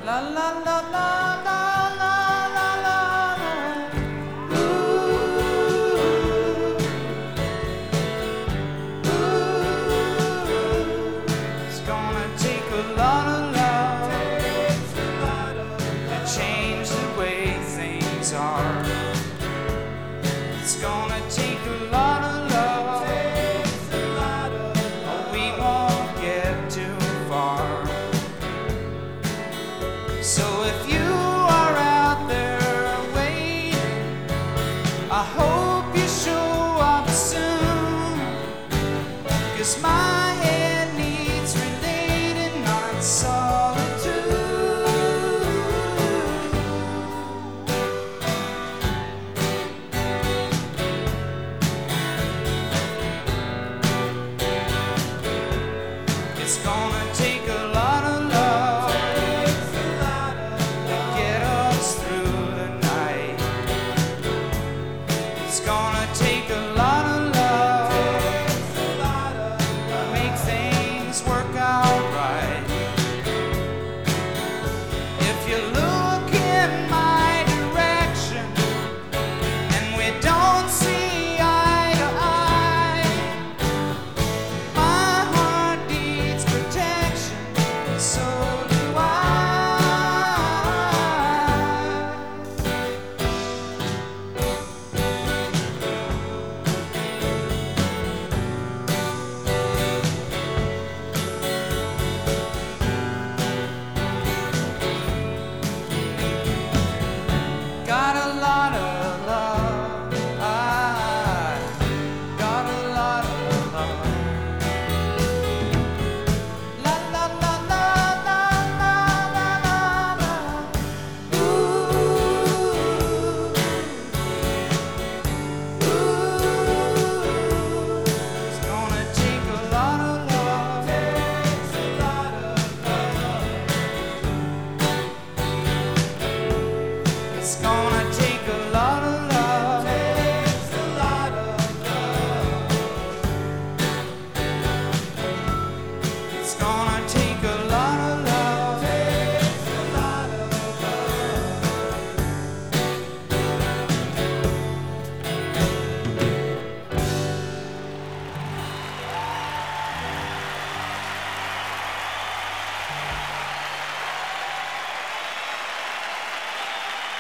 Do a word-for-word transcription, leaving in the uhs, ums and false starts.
La la la la la la la la la. Ooh, ooh. It's gonna take a lot of love to change the way things are. It's gonna take a lot of love, or we won't get too far. So if you are out there waiting, I hope you show up soon, 'cause my head needs relating, not solitude. It's gonna